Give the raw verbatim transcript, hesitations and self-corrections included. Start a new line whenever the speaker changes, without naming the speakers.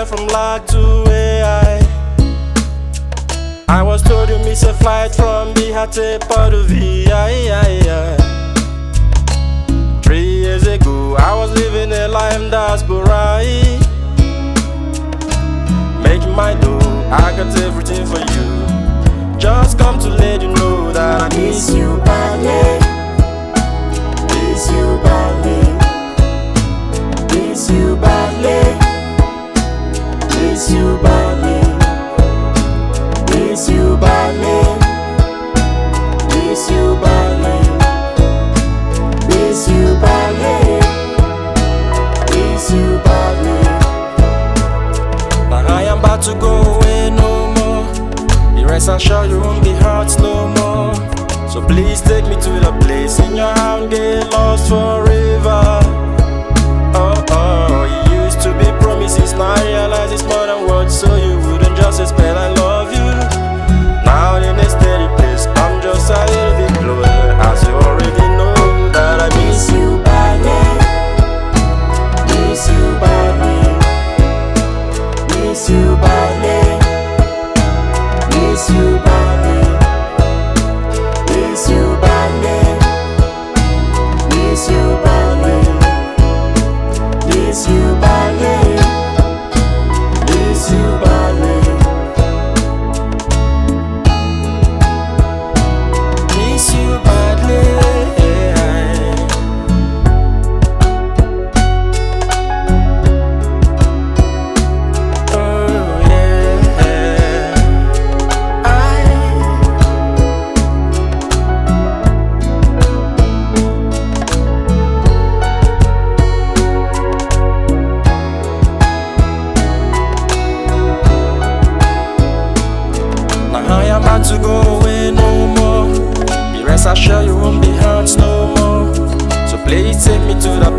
from lag to A I. I was told you miss a flight from Bihar to Portovie. Three years ago, I was living a life in diaspora. Making my dough, I got everything for you. Just come to let you know that I miss you badly. Miss you badly. Miss you badly. Miss you badly. Miss you badly. Miss you badly. Miss you badly. Miss you badly. Now I am about to go away no more. The rest I'm sure you won't be hurt no more. So please take me to the place in your heart, get lost forever. Oh oh, it used to be promises, now I realize it's more than words. So you wouldn't just expect I love you. Now in a steady place, I'm just a little bit closer. As you already know that I miss you badly. Miss you badly. Miss you badly. Miss you badly. Miss you badly. Miss you badly. Miss you badly. Miss you badly. Miss you badly. Oh yeah. I Now I am about to go away no more. The rest I sure you won't be hurt no more. So please take me to the